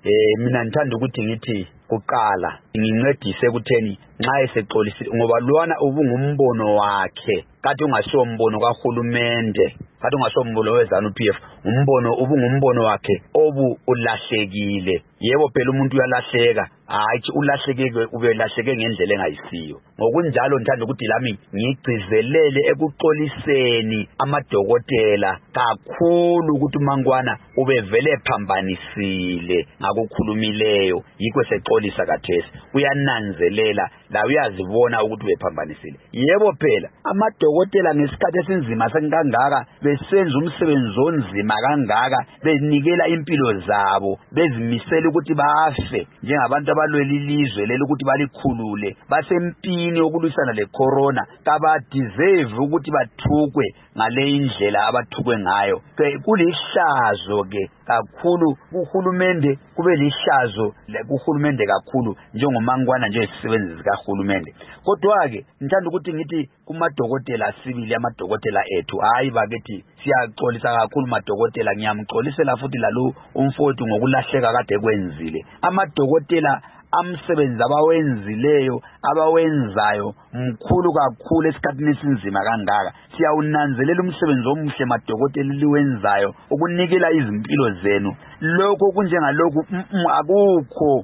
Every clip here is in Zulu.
Mina ngithanda ukuthi ngithi kuqala ngincedise kutheni nxa esexolisile ngoba lwana ubungumbono wakhe kade ungasiwo umbono kahulumende kade ungasiwo umbono weZANU-PF ubungumbono wakhe ulahlekile. Yebo phela umuntu uyalahleka, hayi ulahlekeke ubelahleke ngendlela engayisiyo. Ngokunjalo ngithanda ukuthi lami ngigcizelele ekuxoliseni amadokotela kakhulu ukuthi uMaNgwana ubevele phambanisile ngakukhulumileyo, yikho sexolisa kathesi uyananzelela la uyazibona ukuthi ubephambanisile. Yebo phela amadokotela ngesikhathi esinzima sekangaka besenza umsebenzi onzima kangaka, benikela impilo zabo, bezimisela ukuthi bafe njengabantu abalwela ilizwe leli ukuthi balikhulule, basempini yokulwisana le-corona, kabadeserve ukuthi bathukwe ngale indlela abathukwe ngayo. Kulihlazo ke kakhulu kuhulumende, kube lihlazo kuhulumende kakhulu njengoMaNgwana njengesisebenzi zikahulumende. Kodwa ke ngithanda ukuthi ngithi kumadokotela sibili, amadokotela ethu, hayi bakithi siyaxolisa kakhulu madokotela, ngiyamxolisela futhi lalo umfowethu ngokulahleka kade kwenzile. Amadokotela amsebenzi abawenzileyo abawenzayo mkhulu kakhulu esikhathini esinzima kangaka. Siyawunanzelela umsebenzi omuhle madokotela liwenzayo ukunikela izimpilo zenu. Lokho kunjengalokhu akukho.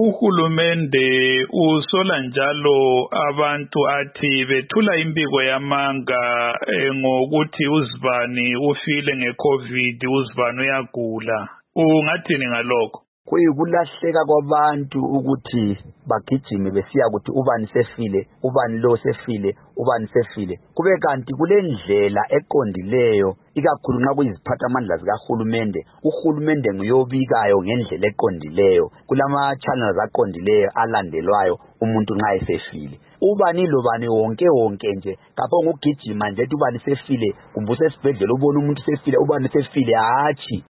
Uhulumende usola njalo abantu athi bethula impiko yamanga ngokuthi uzibani ufile ngeCovid, uzibani uyagula. Ungathini ngalokho? Kuyikulahleka kwabantu ukuthi bagijime besiya ukuthi ubani sefile, ubani lo sefile, ubani sefile. Kube kanti kule ndlela eqondileyo, ikakhulu nxa kuyiziphathamandla zikahulumende, uhulumende nguyobikayo ngendlela eqondileyo kulama channels aqondileyo alandelwayo umuntu nxa esefile. Ubani lobani wonke nje kapho ngugijima nje ubani sefile, kumbe usesibhedlela ubona umuntu sefile, ubani sefile, hatshi